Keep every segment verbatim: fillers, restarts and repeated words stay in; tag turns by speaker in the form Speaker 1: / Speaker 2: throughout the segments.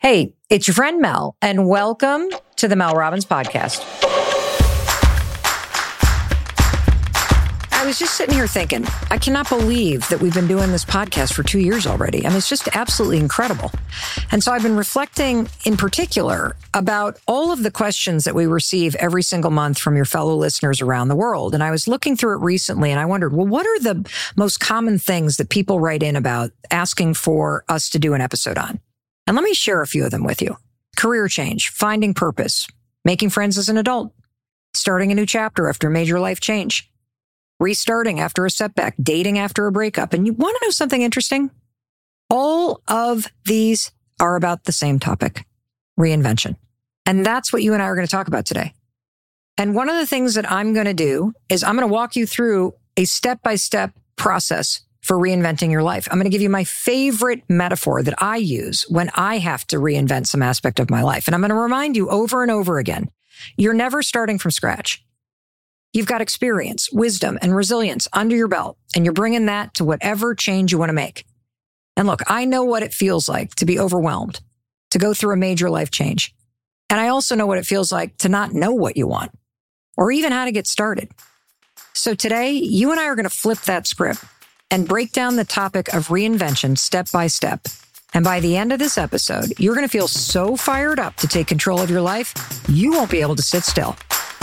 Speaker 1: Hey, it's your friend Mel, and welcome to the Mel Robbins Podcast. I was just sitting here thinking, I cannot believe that we've been doing this podcast for two years already. I mean, it's just absolutely incredible. And so I've been reflecting in particular about all of the questions that we receive every single month from your fellow listeners around the world. And I was looking through it recently and I wondered, well, what are the most common things that people write in about asking for us to do an episode on? And let me share a few of them with you. Career change, finding purpose, making friends as an adult, starting a new chapter after a major life change, restarting after a setback, dating after a breakup. And you want to know something interesting? All of these are about the same topic, reinvention. And that's what you and I are going to talk about today. And one of the things that I'm going to do is I'm going to walk you through a step-by-step process for reinventing your life. I'm going to give you my favorite metaphor that I use when I have to reinvent some aspect of my life. And I'm going to remind you over and over again, you're never starting from scratch. You've got experience, wisdom, and resilience under your belt, and you're bringing that to whatever change you want to make. And look, I know what it feels like to be overwhelmed, to go through a major life change. And I also know what it feels like to not know what you want, or even how to get started. So today, you and I are going to flip that script and break down the topic of reinvention step by step. And by the end of this episode, you're going to feel so fired up to take control of your life, you won't be able to sit still.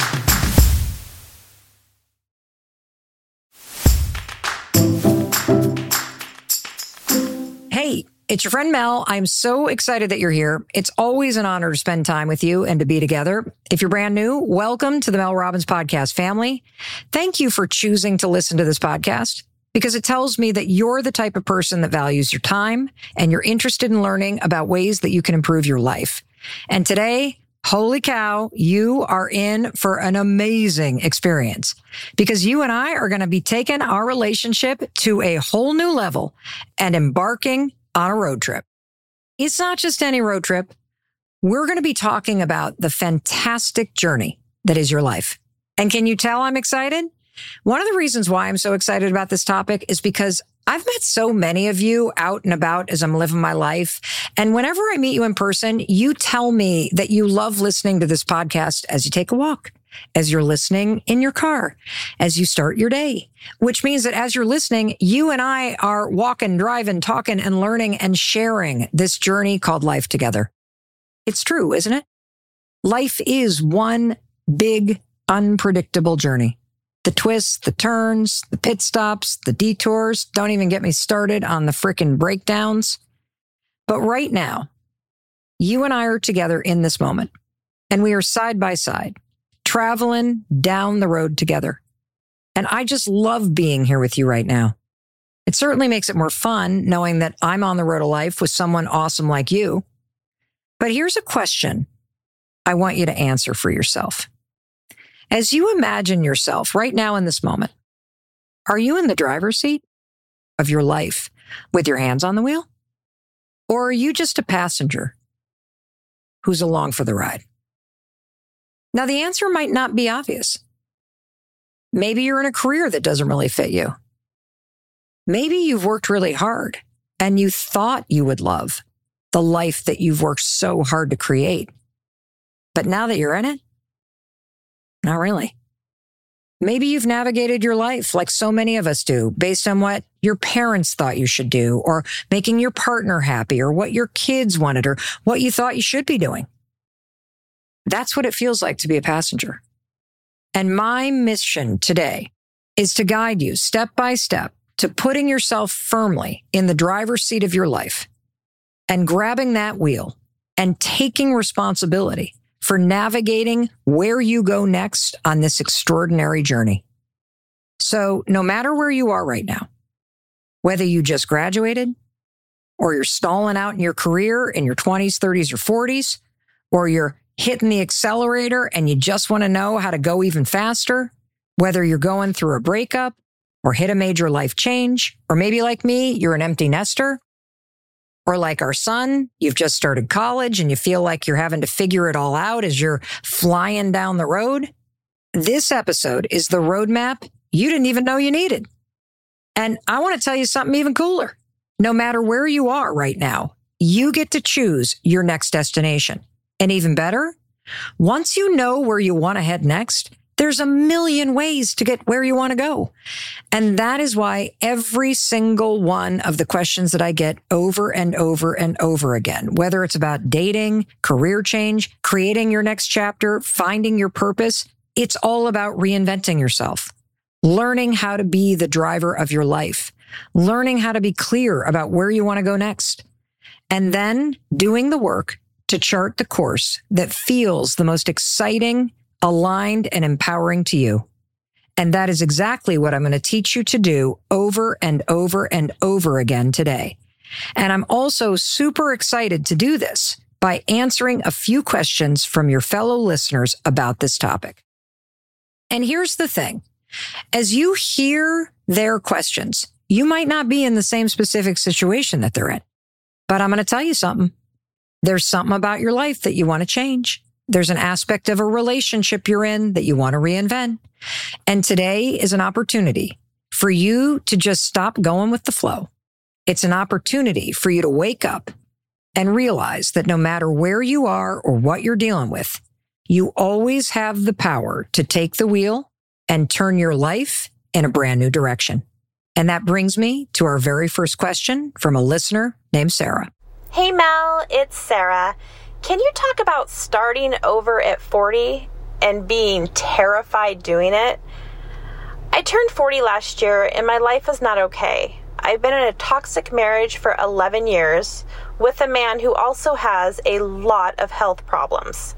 Speaker 1: Hey, it's your friend Mel. I'm so excited that you're here. It's always an honor to spend time with you and to be together. If you're brand new, welcome to the Mel Robbins Podcast family. Thank you for choosing to listen to this podcast, because it tells me that you're the type of person that values your time and you're interested in learning about ways that you can improve your life. And today, holy cow, you are in for an amazing experience, because you and I are going to be taking our relationship to a whole new level and embarking on a road trip. It's not just any road trip. We're going to be talking about the fantastic journey that is your life. And can you tell I'm excited? One of the reasons why I'm so excited about this topic is because I've met so many of you out and about as I'm living my life. And whenever I meet you in person, you tell me that you love listening to this podcast as you take a walk, as you're listening in your car, as you start your day, which means that as you're listening, you and I are walking, driving, talking, and learning and sharing this journey called life together. It's true, isn't it? Life is one big, unpredictable journey. The twists, the turns, the pit stops, the detours. Don't even get me started on the frickin' breakdowns. But right now, you and I are together in this moment, and we are side by side, traveling down the road together. And I just love being here with you right now. It certainly makes it more fun knowing that I'm on the road of life with someone awesome like you. But here's a question I want you to answer for yourself. As you imagine yourself right now in this moment, are you in the driver's seat of your life with your hands on the wheel? Or are you just a passenger who's along for the ride? Now, the answer might not be obvious. Maybe you're in a career that doesn't really fit you. Maybe you've worked really hard and you thought you would love the life that you've worked so hard to create. But now that you're in it, not really. Maybe you've navigated your life like so many of us do, based on what your parents thought you should do, or making your partner happy, or what your kids wanted, or what you thought you should be doing. That's what it feels like to be a passenger. And my mission today is to guide you step by step to putting yourself firmly in the driver's seat of your life and grabbing that wheel and taking responsibility for navigating where you go next on this extraordinary journey. So no matter where you are right now, whether you just graduated, or you're stalling out in your career in your twenties, thirties, or forties, or you're hitting the accelerator and you just want to know how to go even faster, whether you're going through a breakup or hit a major life change, or maybe like me, you're an empty nester, or like our son, you've just started college and you feel like you're having to figure it all out as you're flying down the road. This episode is the roadmap you didn't even know you needed. And I want to tell you something even cooler. No matter where you are right now you get to choose your next destination. And even better, once you know where you want to head next, there's a million ways to get where you want to go. And that is why every single one of the questions that I get over and over and over again, whether it's about dating, career change, creating your next chapter, finding your purpose, it's all about reinventing yourself, learning how to be the driver of your life, learning how to be clear about where you want to go next, and then doing the work to chart the course that feels the most exciting, aligned, and empowering to you. And that is exactly what I'm going to teach you to do over and over and over again today. And I'm also super excited to do this by answering a few questions from your fellow listeners about this topic. And here's the thing. As you hear their questions, you might not be in the same specific situation that they're in. But I'm going to tell you something. There's something about your life that you want to change. There's an aspect of a relationship you're in that you want to reinvent. And today is an opportunity for you to just stop going with the flow. It's an opportunity for you to wake up and realize that no matter where you are or what you're dealing with, you always have the power to take the wheel and turn your life in a brand new direction. And that brings me to our very first question from a listener named Sarah.
Speaker 2: Hey Mel, it's Sarah. Can you talk about starting over at forty and being terrified doing it? I turned forty last year and my life is not okay. I've been in a toxic marriage for eleven years with a man who also has a lot of health problems.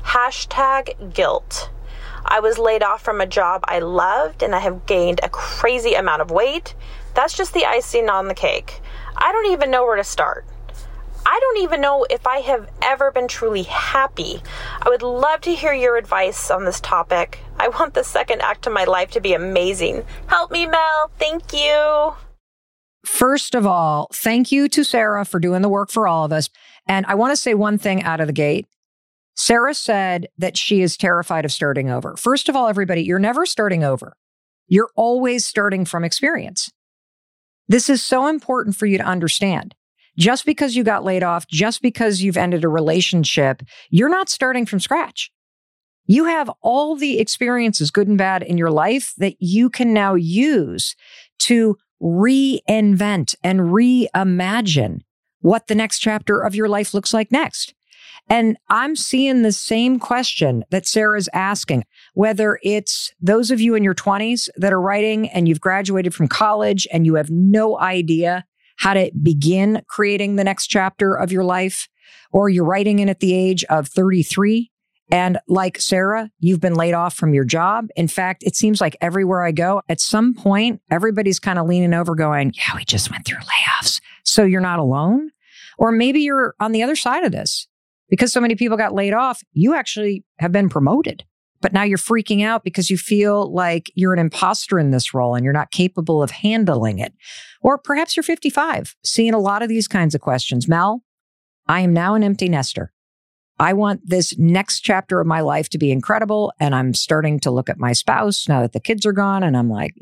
Speaker 2: Hashtag guilt. I was laid off from a job I loved and I have gained a crazy amount of weight. That's just the icing on the cake. I don't even know where to start. I don't even know if I have ever been truly happy. I would love to hear your advice on this topic. I want the second act of my life to be amazing. Help me, Mel. Thank you.
Speaker 1: First of all, thank you to Sarah for doing the work for all of us. And I want to say one thing out of the gate. Sarah said that she is terrified of starting over. First of all, everybody, you're never starting over. You're always starting from experience. This is so important for you to understand. Just because you got laid off, just because you've ended a relationship, you're not starting from scratch. You have all the experiences, good and bad, in your life that you can now use to reinvent and reimagine what the next chapter of your life looks like next. And I'm seeing the same question that Sarah's asking, whether it's those of you in your twenties that are writing and you've graduated from college and you have no idea how to begin creating the next chapter of your life, or you're writing in at the age of thirty-three. And like Sarah, you've been laid off from your job. In fact, it seems like everywhere I go, at some point, everybody's kind of leaning over going, yeah, we just went through layoffs. So you're not alone. Or maybe you're on the other side of this. Because so many people got laid off, you actually have been promoted. But now you're freaking out because you feel like you're an imposter in this role and you're not capable of handling it. Or perhaps you're fifty-five, seeing a lot of these kinds of questions. Mel, I am now an empty nester. I want this next chapter of my life to be incredible. And I'm starting to look at my spouse now that the kids are gone. And I'm like,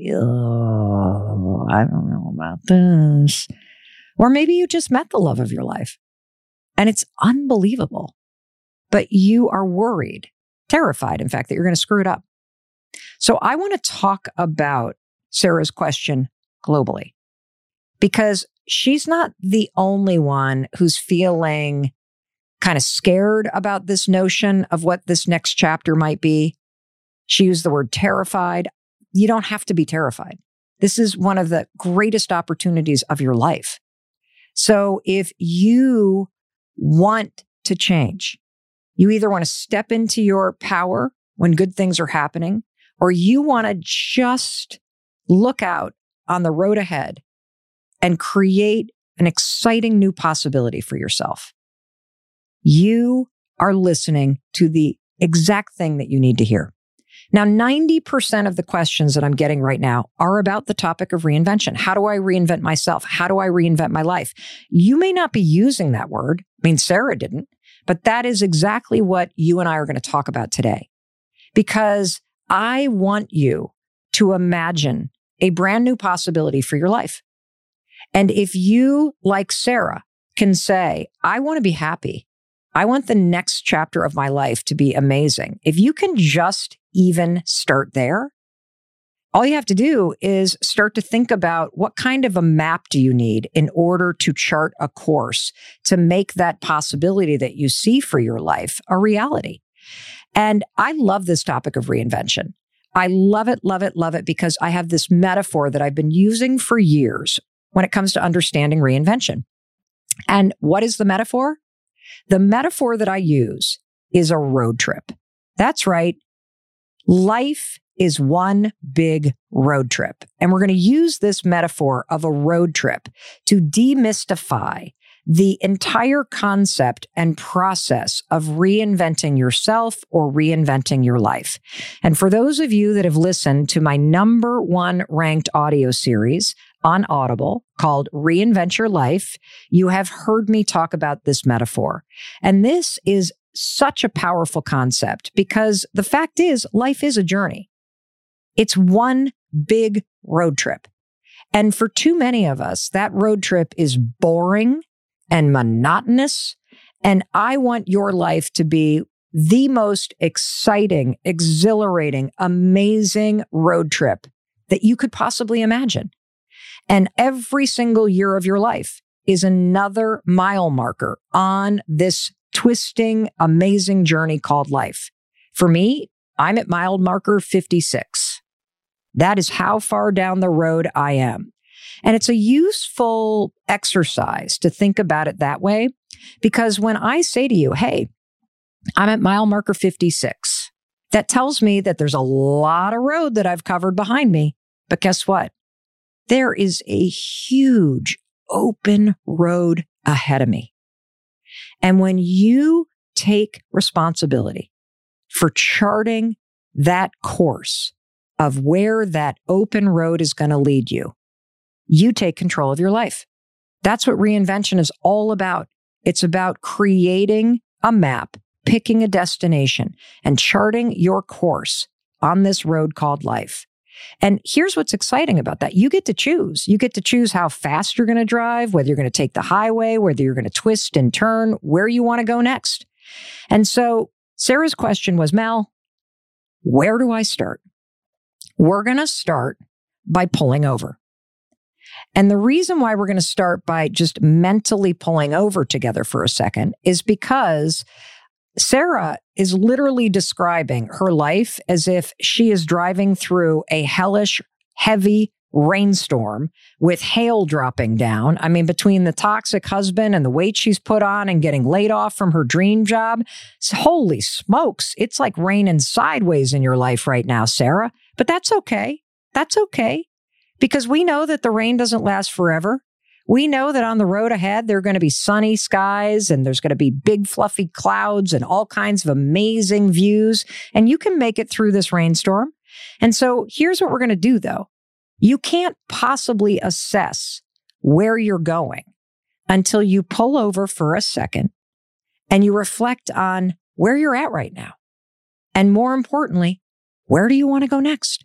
Speaker 1: oh, I don't know about this. Or maybe you just met the love of your life. And it's unbelievable. But you are worried, terrified, in fact, that you're going to screw it up. So I want to talk about Sarah's question globally, because she's not the only one who's feeling kind of scared about this notion of what this next chapter might be. She used the word terrified. You don't have to be terrified. This is one of the greatest opportunities of your life. So if you want to change, you either want to step into your power when good things are happening, or you want to just look out on the road ahead and create an exciting new possibility for yourself. You are listening to the exact thing that you need to hear. Now, ninety percent of the questions that I'm getting right now are about the topic of reinvention. How do I reinvent myself? How do I reinvent my life? You may not be using that word. I mean, Sarah didn't, but that is exactly what you and I are going to talk about today. Because I want you to imagine a brand new possibility for your life. And if you, like Sarah, can say, I want to be happy. I want the next chapter of my life to be amazing. If you can just even start there, all you have to do is start to think about what kind of a map do you need in order to chart a course to make that possibility that you see for your life a reality. And I love this topic of reinvention. I love it, love it, love it, because I have this metaphor that I've been using for years when it comes to understanding reinvention. And what is the metaphor? The metaphor that I use is a road trip. That's right. Life is one big road trip. And we're going to use this metaphor of a road trip to demystify the entire concept and process of reinventing yourself or reinventing your life. And for those of you that have listened to my number one ranked audio series on Audible called Reinvent Your Life, you have heard me talk about this metaphor. And this is such a powerful concept because the fact is, life is a journey. It's one big road trip. And for too many of us, that road trip is boring and monotonous. And I want your life to be the most exciting, exhilarating, amazing road trip that you could possibly imagine. And every single year of your life is another mile marker on this twisting, amazing journey called life. For me, I'm at mile marker fifty-six. That is how far down the road I am. And it's a useful exercise to think about it that way, because when I say to you, hey, I'm at mile marker fifty-six, that tells me that there's a lot of road that I've covered behind me. But guess what? There is a huge open road ahead of me. And when you take responsibility for charting that course of where that open road is going to lead you, you take control of your life. That's what reinvention is all about. It's about creating a map, picking a destination, and charting your course on this road called life. And here's what's exciting about that. You get to choose. You get to choose how fast you're going to drive, whether you're going to take the highway, whether you're going to twist and turn, where you want to go next. And so Sarah's question was, Mel, where do I start? We're going to start by pulling over. And the reason why we're going to start by just mentally pulling over together for a second is because Sarah is literally describing her life as if she is driving through a hellish, heavy rainstorm with hail dropping down. I mean, between the toxic husband and the weight she's put on and getting laid off from her dream job, holy smokes, it's like raining sideways in your life right now, Sarah. But that's okay. That's okay. Because we know that the rain doesn't last forever. We know that on the road ahead, there are going to be sunny skies and there's going to be big fluffy clouds and all kinds of amazing views. And you can make it through this rainstorm. And so here's what we're going to do, though. You can't possibly assess where you're going until you pull over for a second and you reflect on where you're at right now. And more importantly, where do you want to go next?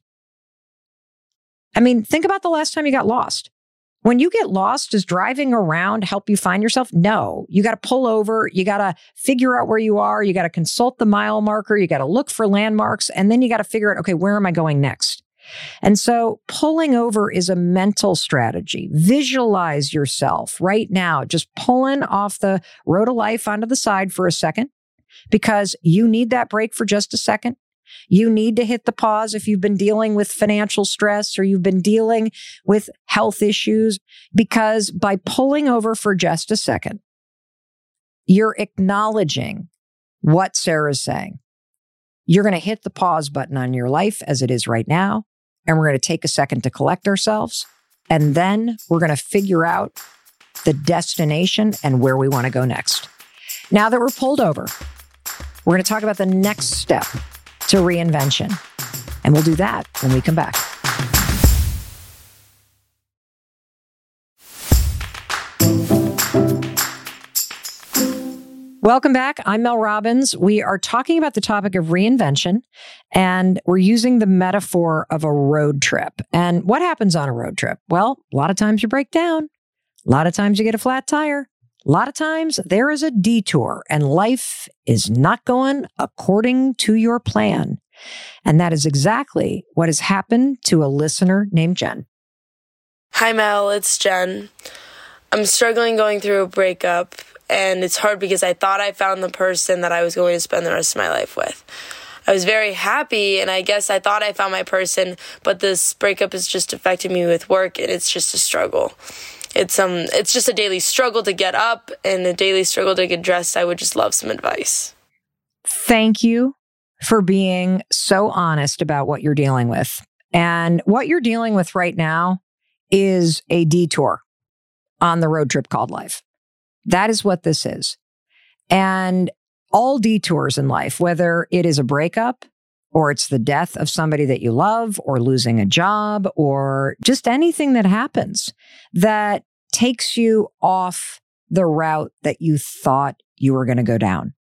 Speaker 1: I mean, think about the last time you got lost. When you get lost, does driving around help you find yourself? No. You got to pull over. You got to figure out where you are. You got to consult the mile marker. You got to look for landmarks. And then you got to figure out, okay, where am I going next? And so pulling over is a mental strategy. Visualize yourself right now, just pulling off the road of life onto the side for a second, because you need that break for just a second. You need to hit the pause if you've been dealing with financial stress or you've been dealing with health issues, because by pulling over for just a second, you're acknowledging what Sarah's saying. You're going to hit the pause button on your life as it is right now, and we're going to take a second to collect ourselves, and then we're going to figure out the destination and where we want to go next. Now that we're pulled over, we're going to talk about the next step to reinvention. And we'll do that when we come back. Welcome back. I'm Mel Robbins. We are talking about the topic of reinvention, and we're using the metaphor of a road trip. And what happens on a road trip? Well, a lot of times you break down. A lot of times you get a flat tire. A lot of times there is a detour and life is not going according to your plan. And that is exactly what has happened to a listener named Jen.
Speaker 3: Hi, Mel. It's Jen. I'm struggling going through a breakup, and it's hard because I thought I found the person that I was going to spend the rest of my life with. I was very happy, and I guess I thought I found my person, but this breakup is just affecting me with work, and it's just a struggle. It's um, it's just a daily struggle to get up and a daily struggle to get dressed. I would just love some advice.
Speaker 1: Thank you for being so honest about what you're dealing with. And what you're dealing with right now is a detour on the road trip called life. That is what this is. And all detours in life, whether it is a breakup or it's the death of somebody that you love or losing a job or just anything that happens that takes you off the route that you thought you were going to go down.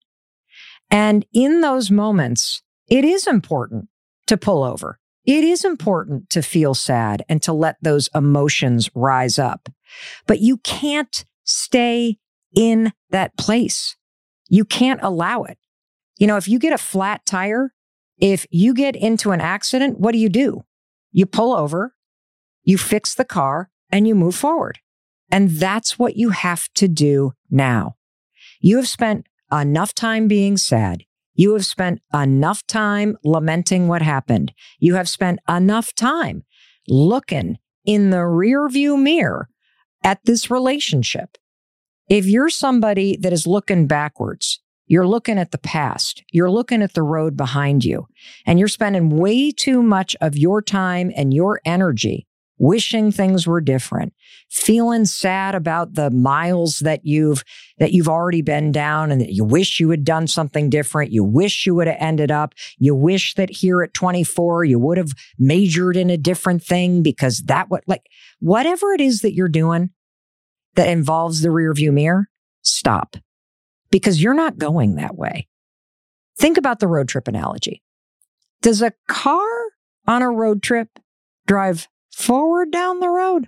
Speaker 1: And in those moments, it is important to pull over. It is important to feel sad and to let those emotions rise up. But you can't stay in that place. You can't allow it. You know, if you get a flat tire, if you get into an accident, what do you do? You pull over, you fix the car, and you move forward. And that's what you have to do now. You have spent enough time being sad. You have spent enough time lamenting what happened. You have spent enough time looking in the rearview mirror at this relationship. If you're somebody that is looking backwards, you're looking at the past, you're looking at the road behind you, and you're spending way too much of your time and your energy wishing things were different, feeling sad about the miles that you've that you've already been down and that you wish you had done something different. You wish you would have ended up. You wish that here at twenty-four, you would have majored in a different thing because that what like whatever it is that you're doing that involves the rearview mirror, stop. Because you're not going that way. Think about the road trip analogy. Does a car on a road trip drive forward down the road?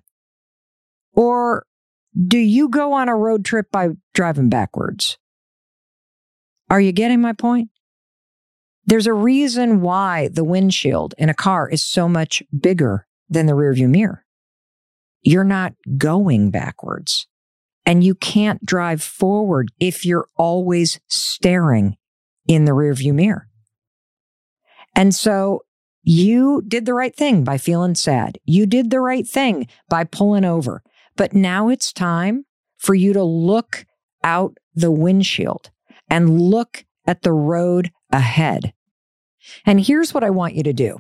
Speaker 1: Or do you go on a road trip by driving backwards? Are you getting my point? There's a reason why the windshield in a car is so much bigger than the rearview mirror. You're not going backwards. And you can't drive forward if you're always staring in the rearview mirror. And so you did the right thing by feeling sad. You did the right thing by pulling over. But now it's time for you to look out the windshield and look at the road ahead. And here's what I want you to do.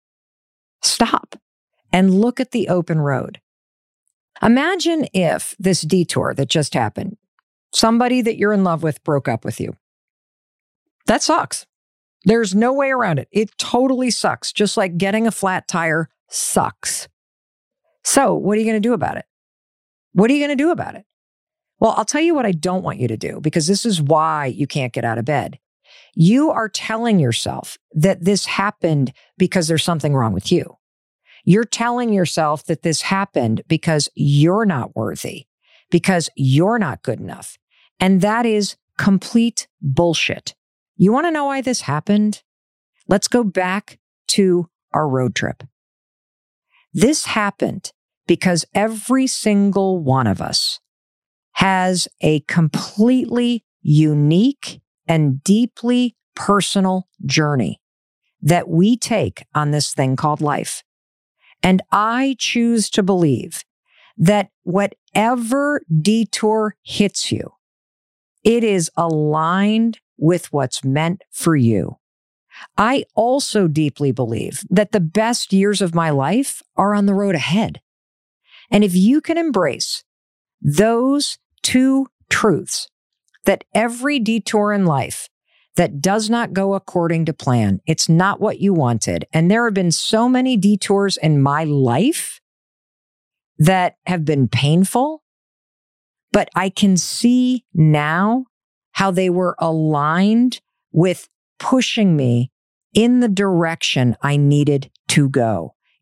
Speaker 1: Stop and look at the open road. Imagine if this detour that just happened, somebody that you're in love with broke up with you. That sucks. There's no way around it. It totally sucks. Just like getting a flat tire sucks. So what are you going to do about it? What are you going to do about it? Well, I'll tell you what I don't want you to do, because this is why you can't get out of bed. You are telling yourself that this happened because there's something wrong with you. You're telling yourself that this happened because you're not worthy, because you're not good enough. And that is complete bullshit. You want to know why this happened? Let's go back to our road trip. This happened because every single one of us has a completely unique and deeply personal journey that we take on this thing called life. And I choose to believe that whatever detour hits you, it is aligned with what's meant for you. I also deeply believe that the best years of my life are on the road ahead. And if you can embrace those two truths, that every detour in life that does not go according to plan, it's not what you wanted. And there have been so many detours in my life that have been painful, but I can see now how they were aligned with pushing me in the direction I needed to go.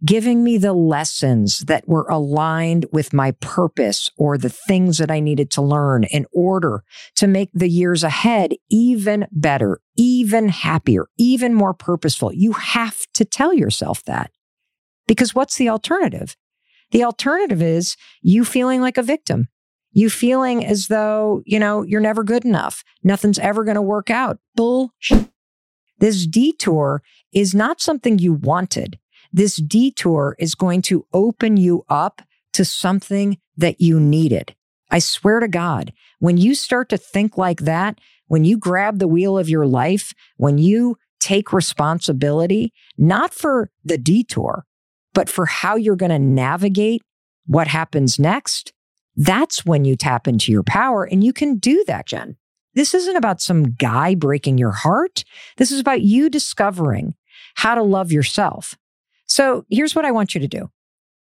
Speaker 1: giving me the lessons that were aligned with my purpose or the things that I needed to learn in order to make the years ahead even better, even happier, even more purposeful. You have to tell yourself that. Because what's the alternative? The alternative is you feeling like a victim. You feeling as though, you know, you're never good enough. Nothing's ever going to work out. Bullshit. This detour is not something you wanted. This detour is going to open you up to something that you needed. I swear to God, when you start to think like that, when you grab the wheel of your life, when you take responsibility, not for the detour, but for how you're going to navigate what happens next, that's when you tap into your power. And you can do that, Jen. This isn't about some guy breaking your heart. This is about you discovering how to love yourself. So here's what I want you to do.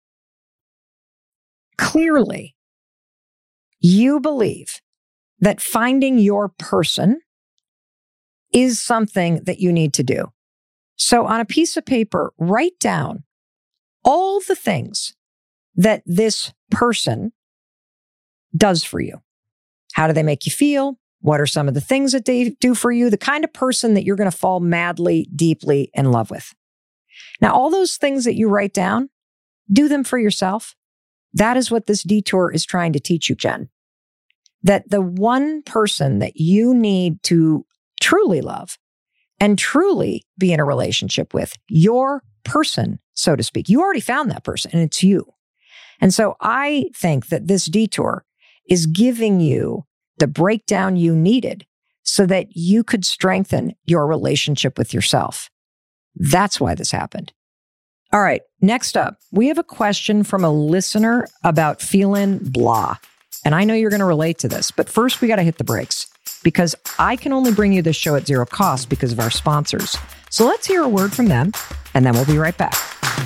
Speaker 1: Clearly, you believe that finding your person is something that you need to do. So on a piece of paper, write down all the things that this person does for you. How do they make you feel? What are some of the things that they do for you? The kind of person that you're going to fall madly, deeply in love with. Now, all those things that you write down, do them for yourself. That is what this detour is trying to teach you, Jen. That the one person that you need to truly love and truly be in a relationship with, your person, so to speak. You already found that person, and it's you. And so I think that this detour is giving you the breakdown you needed so that you could strengthen your relationship with yourself. That's why this happened. All right, next up, we have a question from a listener about feeling blah. And I know you're going to relate to this, but first we got to hit the brakes because I can only bring you this show at zero cost because of our sponsors. So let's hear a word from them, and then we'll be right back.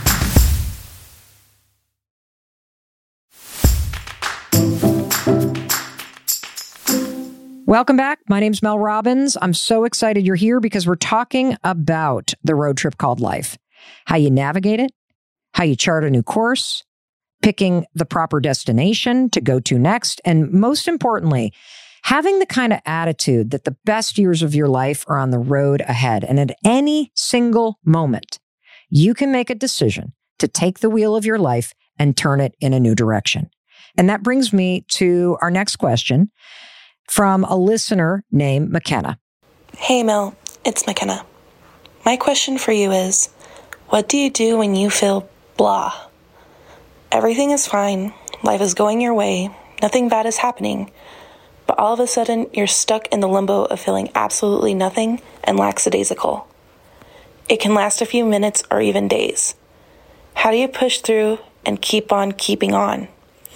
Speaker 1: Welcome back. My name's Mel Robbins. I'm so excited you're here because we're talking about the road trip called life, how you navigate it, how you chart a new course, picking the proper destination to go to next, and most importantly, having the kind of attitude that the best years of your life are on the road ahead. And at any single moment, you can make a decision to take the wheel of your life and turn it in a new direction. And that brings me to our next question from a listener named McKenna.
Speaker 4: Hey, Mel, it's McKenna. My question for you is, what do you do when you feel blah? Everything is fine. Life is going your way. Nothing bad is happening. But all of a sudden, you're stuck in the limbo of feeling absolutely nothing and lackadaisical. It can last a few minutes or even days. How do you push through and keep on keeping on?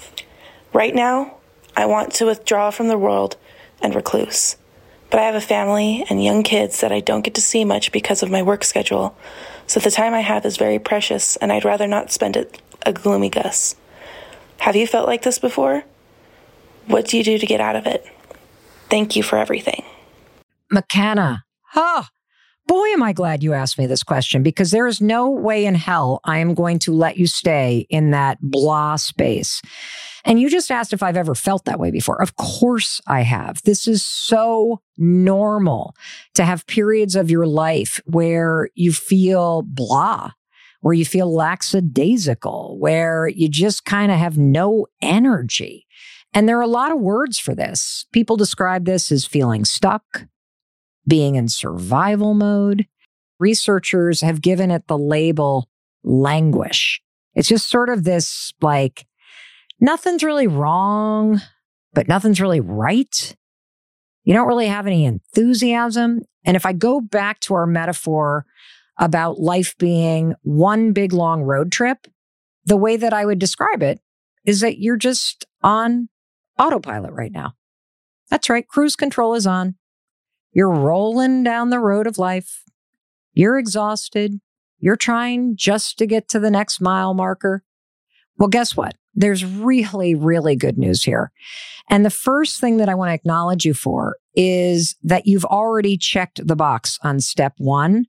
Speaker 4: Right now, I want to withdraw from the world and recluse. But I have a family and young kids that I don't get to see much because of my work schedule. So the time I have is very precious, and I'd rather not spend it a gloomy gus. Have you felt like this before? What do you do to get out of it? Thank you for everything.
Speaker 1: McKenna. Oh, boy, am I glad you asked me this question because there is no way in hell I am going to let you stay in that blah space. And you just asked if I've ever felt that way before. Of course I have. This is so normal to have periods of your life where you feel blah, where you feel lackadaisical, where you just kind of have no energy. And there are a lot of words for this. People describe this as feeling stuck, being in survival mode. Researchers have given it the label languish. It's just sort of this like, nothing's really wrong, but nothing's really right. You don't really have any enthusiasm. And if I go back to our metaphor about life being one big long road trip, the way that I would describe it is that you're just on autopilot right now. That's right. Cruise control is on. You're rolling down the road of life. You're exhausted. You're trying just to get to the next mile marker. Well, guess what? There's really, really good news here. And the first thing that I want to acknowledge you for is that you've already checked the box on step one,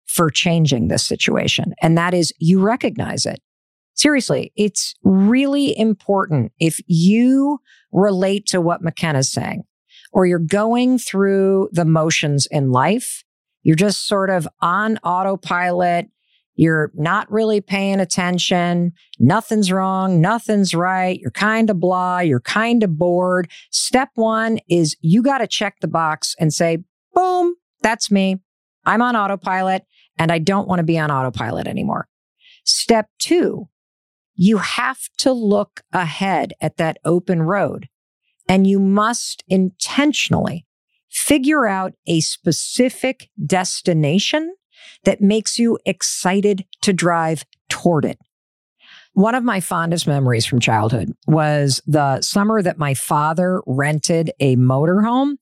Speaker 1: for changing this situation. And that is you recognize it. Seriously, it's really important if you relate to what McKenna's saying, or you're going through the motions in life, you're just sort of on autopilot, you're not really paying attention, nothing's wrong, nothing's right, you're kind of blah, you're kind of bored. Step one is you got to check the box and say, boom, that's me. I'm on autopilot and I don't want to be on autopilot anymore. Step two, you have to look ahead at that open road, and you must intentionally figure out a specific destination that makes you excited to drive toward it. One of my fondest memories from childhood was the summer that my father rented a motorhome,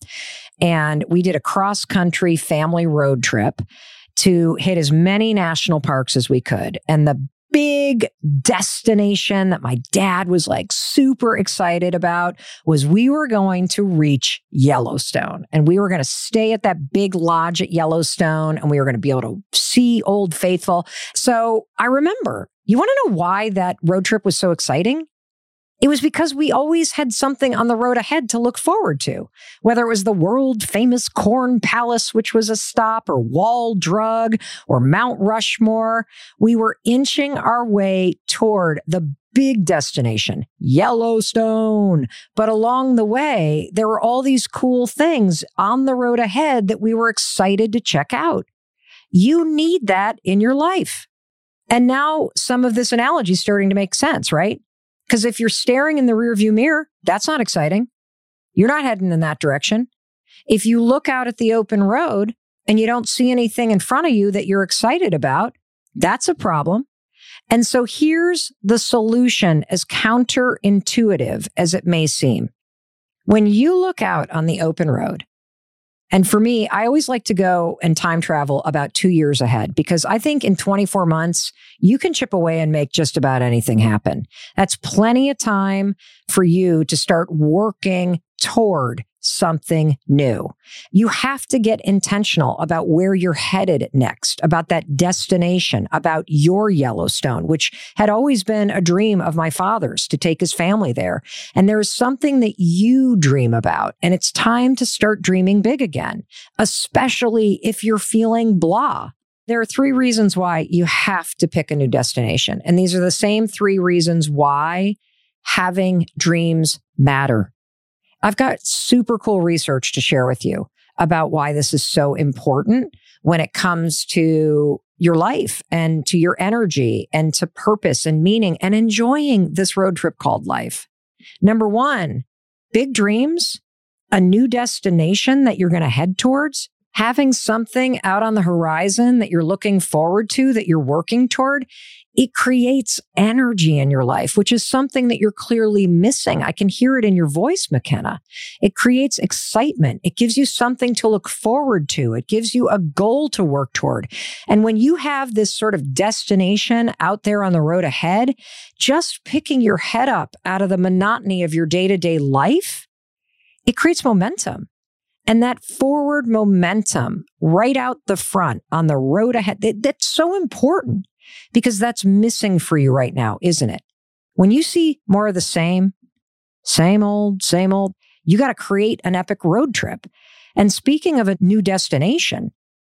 Speaker 1: and we did a cross-country family road trip to hit as many national parks as we could. And the big destination that my dad was like super excited about was we were going to reach Yellowstone, and we were going to stay at that big lodge at Yellowstone, and we were going to be able to see Old Faithful. So I remember, you want to know why that road trip was so exciting? It was because we always had something on the road ahead to look forward to, whether it was the world famous Corn Palace, which was a stop, or Wall Drug, or Mount Rushmore. We were inching our way toward the big destination, Yellowstone. But along the way, there were all these cool things on the road ahead that we were excited to check out. You need that in your life. And now some of this analogy is starting to make sense, right? Because if you're staring in the rearview mirror, that's not exciting. You're not heading in that direction. If you look out at the open road and you don't see anything in front of you that you're excited about, that's a problem. And so here's the solution, as counterintuitive as it may seem. When you look out on the open road, and for me, I always like to go and time travel about two years ahead, because I think in twenty-four months, you can chip away and make just about anything happen. That's plenty of time for you to start working toward something new. You have to get intentional about where you're headed next, about that destination, about your Yellowstone, which had always been a dream of my father's, to take his family there. And there is something that you dream about, and it's time to start dreaming big again, especially if you're feeling blah. There are three reasons why you have to pick a new destination. And these are the same three reasons why having dreams matter. I've got super cool research to share with you about why this is so important when it comes to your life and to your energy and to purpose and meaning and enjoying this road trip called life. Number one, big dreams, a new destination that you're going to head towards, having something out on the horizon that you're looking forward to, that you're working toward. It creates energy in your life, which is something that you're clearly missing. I can hear it in your voice, McKenna. It creates excitement. It gives you something to look forward to. It gives you a goal to work toward. And when you have this sort of destination out there on the road ahead, just picking your head up out of the monotony of your day-to-day life, it creates momentum. And that forward momentum right out the front on the road ahead, that, that's so important. Because that's missing for you right now, isn't it? When you see more of the same, same old, same old, you got to create an epic road trip. And speaking of a new destination,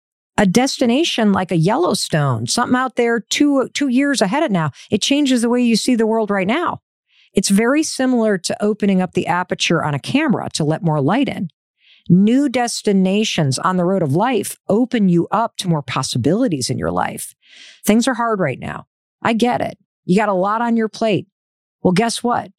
Speaker 1: a destination like a Yellowstone, something out there two, two years ahead of now, it changes the way you see the world right now. It's very similar to opening up the aperture on a camera to let more light in. New destinations on the road of life open you up to more possibilities in your life. Things are hard right now. I get it. You got a lot on your plate. Well, guess what?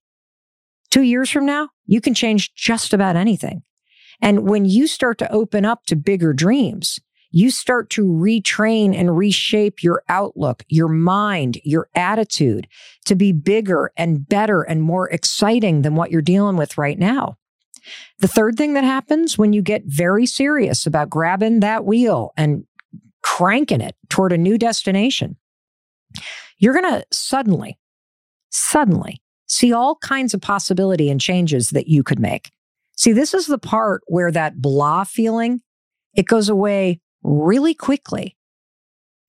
Speaker 1: Two years from now, you can change just about anything. And when you start to open up to bigger dreams, you start to retrain and reshape your outlook, your mind, your attitude to be bigger and better and more exciting than what you're dealing with right now. The third thing that happens when you get very serious about grabbing that wheel and cranking it toward a new destination, you're going to suddenly, suddenly see all kinds of possibility and changes that you could make. See, this is the part where that blah feeling, it goes away really quickly.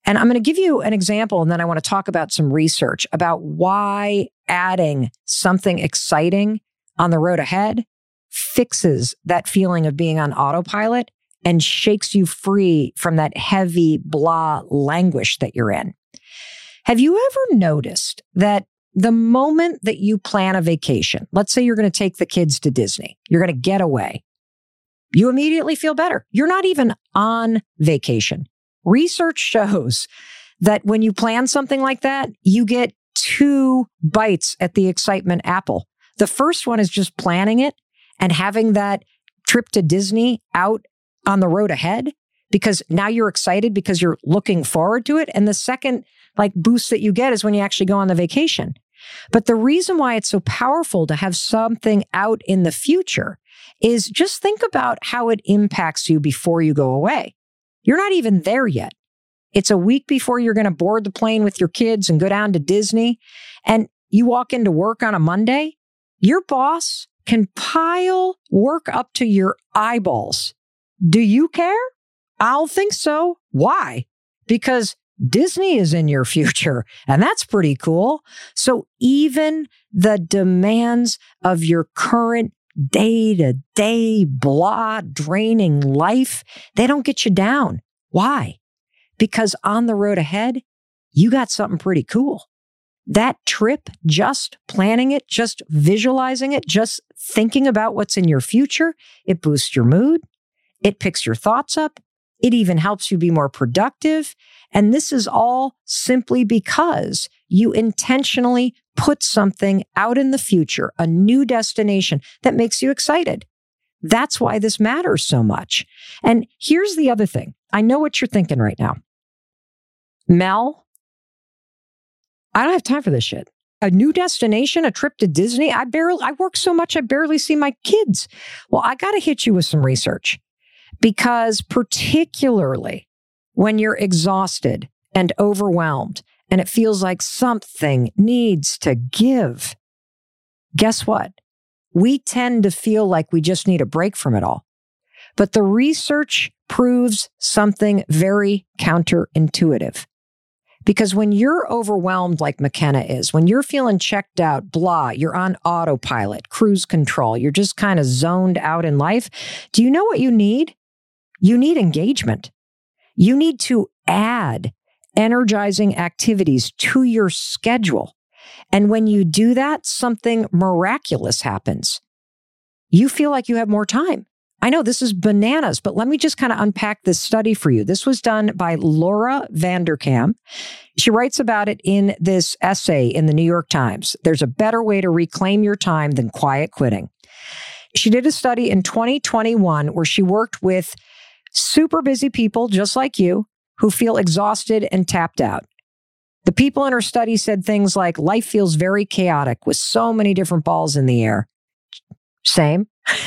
Speaker 1: And I'm going to give you an example, and then I want to talk about some research about why adding something exciting on the road ahead fixes that feeling of being on autopilot and shakes you free from that heavy blah languish that you're in. Have you ever noticed that the moment that you plan a vacation, let's say you're going to take the kids to Disney, you're going to get away, you immediately feel better. You're not even on vacation. Research shows that when you plan something like that, you get two bites at the excitement apple. The first one is just planning it and having that trip to Disney out on the road ahead, because now you're excited because you're looking forward to it. And the second like boost that you get is when you actually go on the vacation. But the reason why it's so powerful to have something out in the future is just think about how it impacts you before you go away. You're not even there yet. It's a week before you're going to board the plane with your kids and go down to Disney. And you walk into work on a Monday, your boss can pile work up to your eyeballs. Do you care? I don't think so. Why? Because Disney is in your future, and that's pretty cool. So even the demands of your current day-to-day blah, draining life, they don't get you down. Why? Because on the road ahead, you got something pretty cool. That trip, just planning it, just visualizing it, just thinking about what's in your future, it boosts your mood. It picks your thoughts up. It even helps you be more productive. And this is all simply because you intentionally put something out in the future, a new destination that makes you excited. That's why this matters so much. And here's the other thing. I know what you're thinking right now. Mel, I don't have time for this shit. A new destination, a trip to Disney. I barely, I work so much, I barely see my kids. Well, I got to hit you with some research, because particularly when you're exhausted and overwhelmed and it feels like something needs to give, guess what? We tend to feel like we just need a break from it all. But the research proves something very counterintuitive. Because when you're overwhelmed like McKenna is, when you're feeling checked out, blah, you're on autopilot, cruise control, you're just kind of zoned out in life, do you know what you need? You need engagement. You need to add energizing activities to your schedule. And when you do that, something miraculous happens. You feel like you have more time. I know this is bananas, but let me just kind of unpack this study for you. This was done by Laura Vanderkam. She writes about it in this essay in the New York Times. There's a better way to reclaim your time than quiet quitting. She did a study in twenty twenty-one where she worked with super busy people just like you who feel exhausted and tapped out. The people in her study said things like, life feels very chaotic with so many different balls in the air. Same.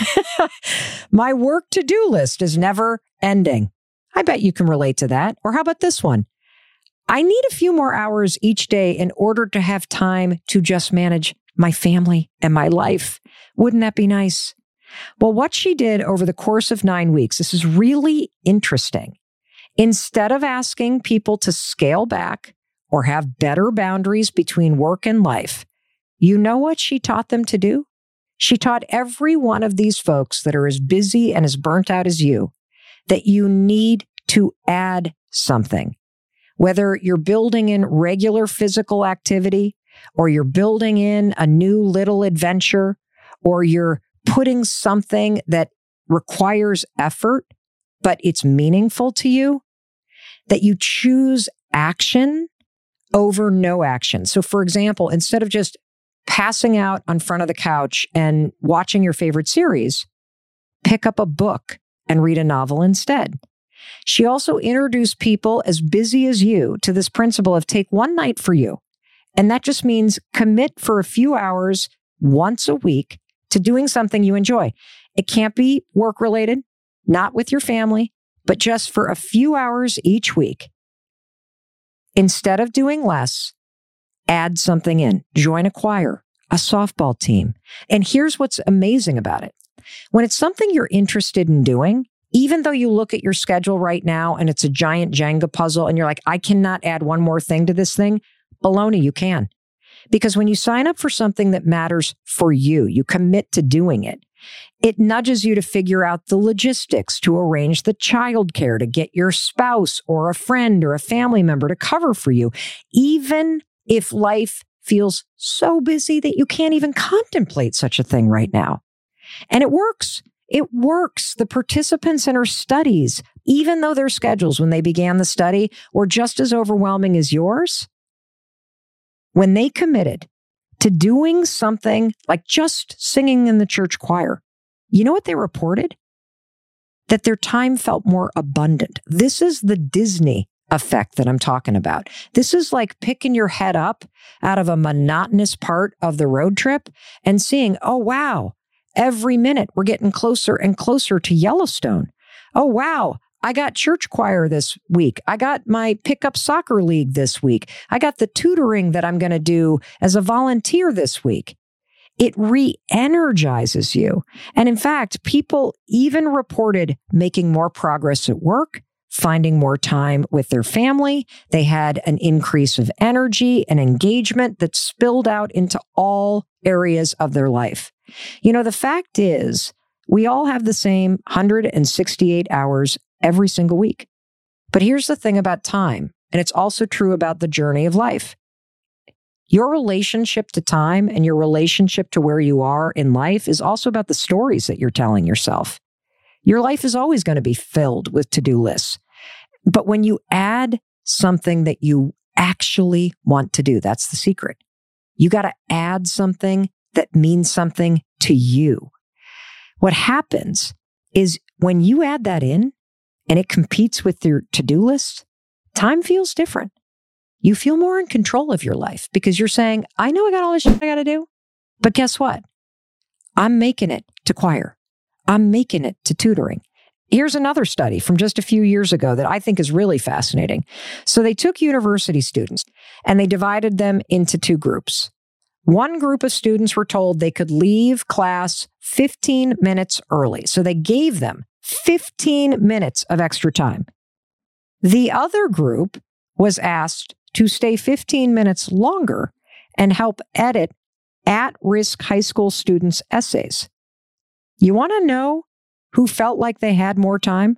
Speaker 1: My work to-do list is never ending. I bet you can relate to that. Or how about this one? I need a few more hours each day in order to have time to just manage my family and my life. Wouldn't that be nice? Well, what she did over the course of nine weeks, this is really interesting. Instead of asking people to scale back or have better boundaries between work and life, you know what she taught them to do? She taught every one of these folks that are as busy and as burnt out as you that you need to add something. Whether you're building in regular physical activity, or you're building in a new little adventure, or you're putting something that requires effort, but it's meaningful to you, that you choose action over no action. So for example, instead of just passing out on front of the couch and watching your favorite series, pick up a book and read a novel instead. She also introduced people as busy as you to this principle of take one night for you. And that just means commit for a few hours once a week to doing something you enjoy. It can't be work related, not with your family, but just for a few hours each week. Instead of doing less, add something in. Join a choir, a softball team. And here's what's amazing about it. When it's something you're interested in doing, Even though you look at your schedule right now and it's a giant Jenga puzzle and you're like, I cannot add one more thing to this thing, baloney, you can. Because when you sign up for something that matters for you, you commit to doing it. It nudges you to figure out the logistics, to arrange the childcare, to get your spouse or a friend or a family member to cover for you, even if life feels so busy that you can't even contemplate such a thing right now. And it works. It works. The participants in her studies, even though their schedules when they began the study were just as overwhelming as yours, when they committed to doing something like just singing in the church choir, you know what they reported? That their time felt more abundant. This is the Disney effect that I'm talking about. This is like picking your head up out of a monotonous part of the road trip and seeing, oh, wow, every minute we're getting closer and closer to Yellowstone. Oh, wow. I got church choir this week. I got my pickup soccer league this week. I got the tutoring that I'm going to do as a volunteer this week. It re-energizes you. And in fact, people even reported making more progress at work, finding more time with their family. They had an increase of energy and engagement that spilled out into all areas of their life. You know, the fact is, we all have the same one hundred sixty-eight hours every single week. But here's the thing about time, and it's also true about the journey of life. Your relationship to time and your relationship to where you are in life is also about the stories that you're telling yourself. Your life is always going to be filled with to-do lists. But when you add something that you actually want to do, that's the secret. You got to add something that means something to you. What happens is when you add that in and it competes with your to-do list, time feels different. You feel more in control of your life because you're saying, I know I got all this shit I got to do, but guess what? I'm making it to choir. I'm making it to tutoring. Here's another study from just a few years ago that I think is really fascinating. So they took university students and they divided them into two groups. One group of students were told they could leave class fifteen minutes early. So they gave them fifteen minutes of extra time. The other group was asked to stay fifteen minutes longer and help edit at-risk high school students' essays. You want to know who felt like they had more time?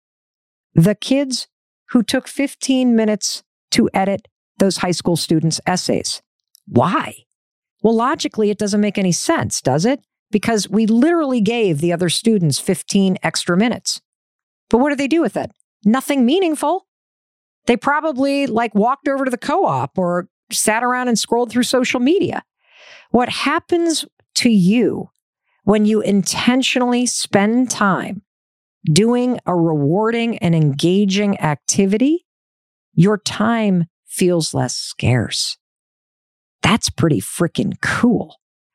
Speaker 1: The kids who took fifteen minutes to edit those high school students' essays. Why? Well, logically, it doesn't make any sense, does it? Because we literally gave the other students fifteen extra minutes. But what do they do with it? Nothing meaningful. They probably like walked over to the co-op or sat around and scrolled through social media. What happens to you when you intentionally spend time doing a rewarding and engaging activity, your time feels less scarce. That's pretty freaking cool.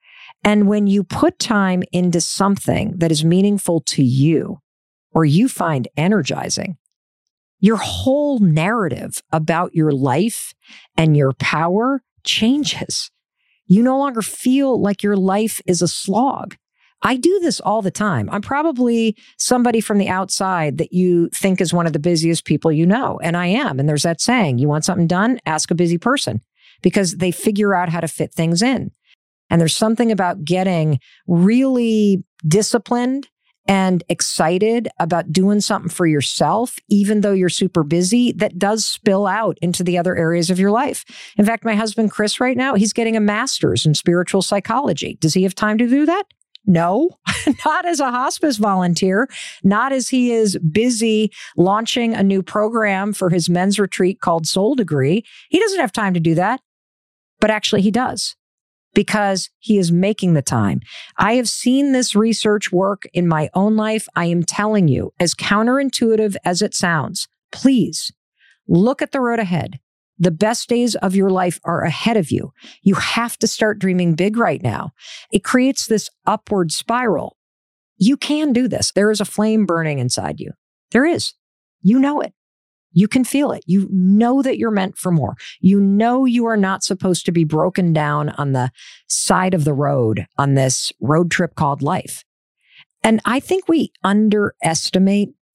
Speaker 1: And when you put time into something that is meaningful to you or you find energizing, your whole narrative about your life and your power changes. You no longer feel like your life is a slog. I do this all the time. I'm probably somebody from the outside that you think is one of the busiest people you know, and I am. And there's that saying, you want something done? Ask a busy person, because they figure out how to fit things in. And there's something about getting really disciplined and excited about doing something for yourself, even though you're super busy, that does spill out into the other areas of your life. In fact, my husband, Chris, right now, he's getting a master's in spiritual psychology. Does he have time to do that? No, not as a hospice volunteer, not as he is busy launching a new program for his men's retreat called Soul Degree. He doesn't have time to do that, but actually he does, because he is making the time. I have seen this research work in my own life. I am telling you, as counterintuitive as it sounds, please look at the road ahead. The best days of your life are ahead of you. You have to start dreaming big right now. It creates this upward spiral. You can do this. There is a flame burning inside you. There is. You know it. You can feel it. You know that you're meant for more. You know you are not supposed to be broken down on the side of the road on this road trip called life. And I think we underestimate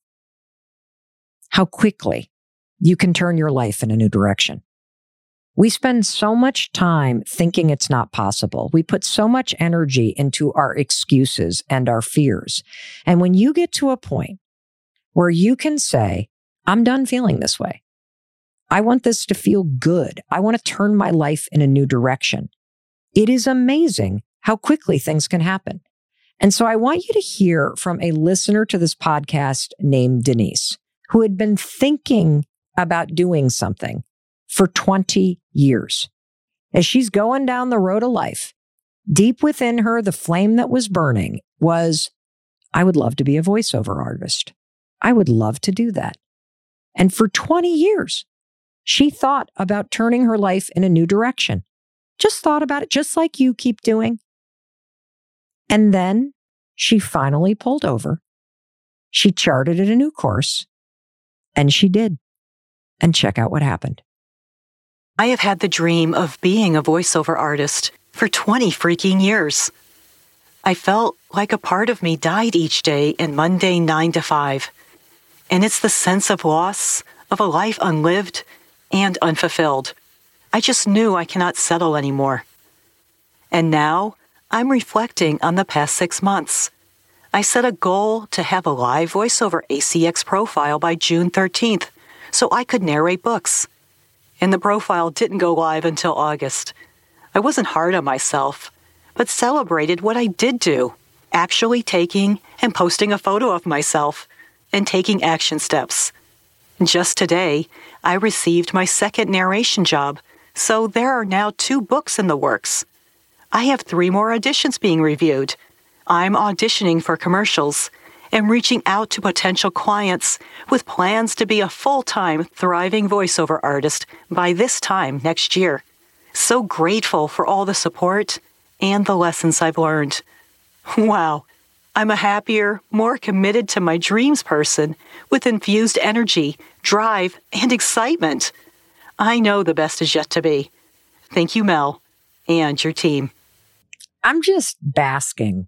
Speaker 1: how quickly you can turn your life in a new direction. We spend so much time thinking it's not possible. We put so much energy into our excuses and our fears. And when you get to a point where you can say, I'm done feeling this way. I want this to feel good. I want to turn my life in a new direction. It is amazing how quickly things can happen. And so I want you to hear from a listener to this podcast named Denise, who had been thinking about doing something for twenty years. As she's going down the road of life, deep within her, the flame that was burning was, I would love to be a voiceover artist. I would love to do that. And for twenty years, she thought about turning her life in a new direction. Just thought about it, just like you keep doing. And then she finally pulled over. She charted a new course, and she did. And check out what happened.
Speaker 5: I have had the dream of being a voiceover artist for twenty freaking years. I felt like a part of me died each day in Monday nine to five. And it's the sense of loss of a life unlived and unfulfilled. I just knew I cannot settle anymore. And now I'm reflecting on the past six months. I set a goal to have a live voiceover A C X profile by June thirteenth so I could narrate books. And the profile didn't go live until August. I wasn't hard on myself, but celebrated what I did do, actually taking and posting a photo of myself and taking action steps. Just today, I received my second narration job, so there are now two books in the works. I have three more auditions being reviewed. I'm auditioning for commercials and reaching out to potential clients with plans to be a full-time, thriving voiceover artist by this time next year. So grateful for all the support and the lessons I've learned. Wow, I'm a happier, more committed to my dreams person with infused energy, drive, and excitement. I know the best is yet to be. Thank you, Mel, and your team.
Speaker 1: I'm just basking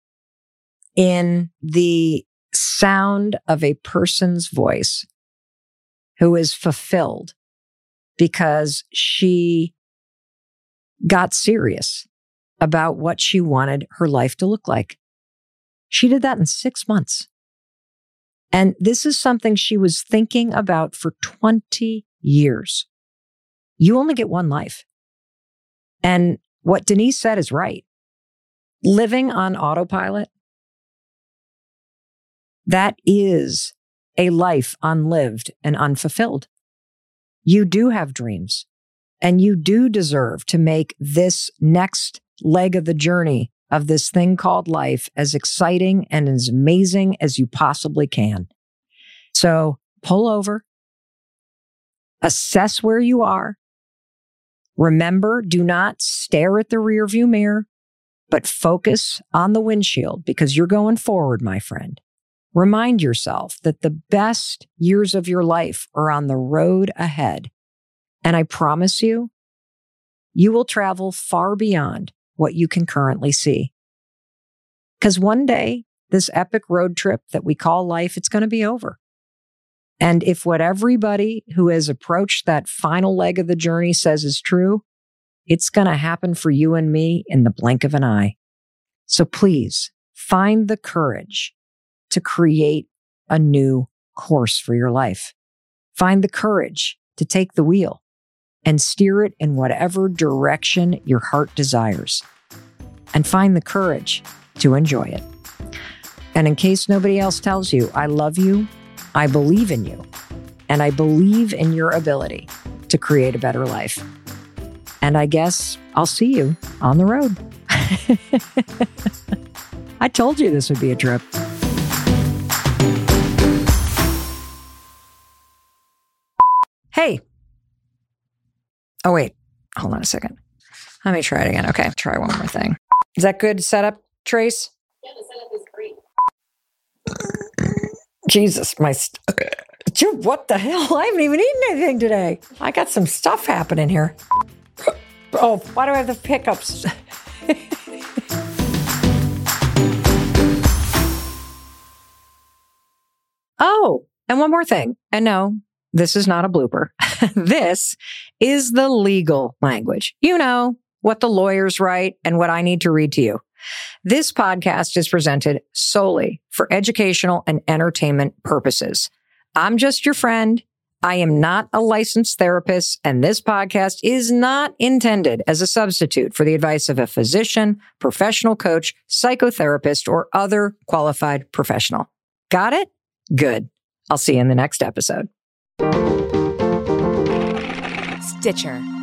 Speaker 1: in the sound of a person's voice who is fulfilled because she got serious about what she wanted her life to look like. She did that in six months. And this is something she was thinking about for twenty years. You only get one life. And what Denise said is right. Living on autopilot, that is a life unlived and unfulfilled. You do have dreams, and you do deserve to make this next leg of the journey of this thing called life as exciting and as amazing as you possibly can. So pull over, assess where you are. Remember, do not stare at the rearview mirror, but focus on the windshield because you're going forward, my friend. Remind yourself that the best years of your life are on the road ahead. And I promise you, you will travel far beyond what you can currently see. Because one day, this epic road trip that we call life, it's going to be over. And if what everybody who has approached that final leg of the journey says is true, it's going to happen for you and me in the blink of an eye. So please find the courage to create a new course for your life. Find the courage to take the wheel and steer it in whatever direction your heart desires. And find the courage to enjoy it. And in case nobody else tells you, I love you, I believe in you, and I believe in your ability to create a better life. And I guess I'll see you on the road. I told you this would be a trip. Hey. Oh, wait. Hold on a second. Let me try it again. Okay, try one more thing. Is that good setup, Trace?
Speaker 6: Yeah, the setup is great.
Speaker 1: Jesus, my... St- what the hell? I haven't even eaten anything today. I got some stuff happening here. Oh, why do I have the hiccups? Oh, And one more thing. And no, this is not a blooper. This is the legal language. You know, what the lawyers write and what I need to read to you. This podcast is presented solely for educational and entertainment purposes. I'm just your friend. I am not a licensed therapist, and this podcast is not intended as a substitute for the advice of a physician, professional coach, psychotherapist, or other qualified professional. Got it? Good. I'll see you in the next episode.
Speaker 6: Stitcher.